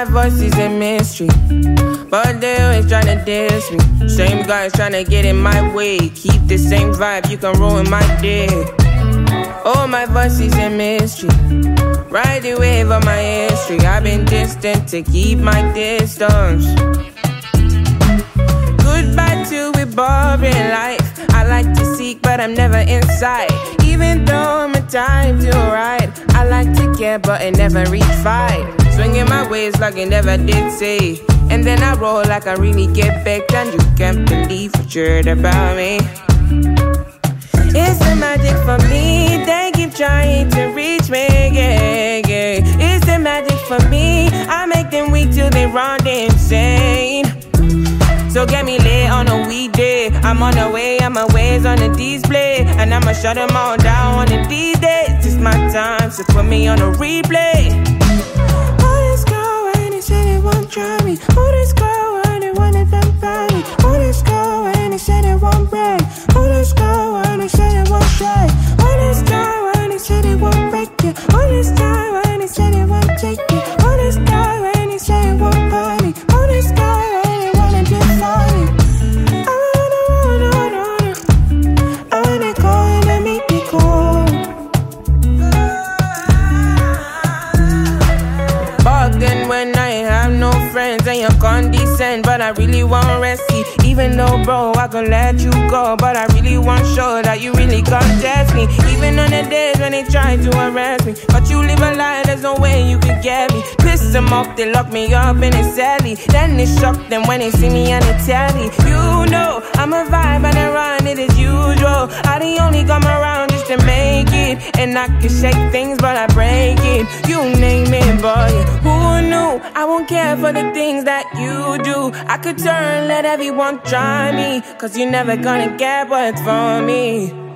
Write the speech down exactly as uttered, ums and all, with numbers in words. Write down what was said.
my voice is a mystery, but they always tryna diss me. Same guys tryna get in my way. Keep the same vibe, you can ruin my day. Oh, my voice is a mystery. Ride the wave of my history. I've been distant to keep my distance. Goodbye to a boring life. I like to seek, but I'm never inside. Even though my time to ride, I like to care, but it never reach fight. Swinging my ways like I never did say. And then I roll like I really get back. And you can't believe what you heard about me. It's the magic for me. They keep trying to reach me, yeah, yeah. It's the magic for me. I make them weak till they run insane. So get me late on a weekday. I'm on the way, I'm a ways on the display. And I'ma shut them all down on the these days. It's my time, so put me on a replay. Oh, this girl when they say they won't try me. Oh, this girl when they wanna them by me. Oh, this girl when they say they won't break. Oh, this girl when they say they won't try. Oh, this girl when they say they won't break you. Oh, this girl when they say they won't take you. Oh, this girl when they say they won't buy me. Oh, this girl when they wanna do funny. I wanna, wanna, wanna, wanna. I wanna go and let me be cool. Back then when I have no friends and you're condescend, but I really want rest. Even though, bro, I could let you go, but I really want sure that you really contest me. Even on the days when they try to arrest me, but you live a lie, there's no way you could get me. Piss them off, they lock me up in a celly. Then they shock them when they see me on the telly. You know, I'm a vibe and I run it as usual. I the only come around just to make it. And I can shake things, but I break it. You name it, boy, who knew? I won't care for the things that you do. I could turn, let everyone try me, cause you're never gonna get what's for me.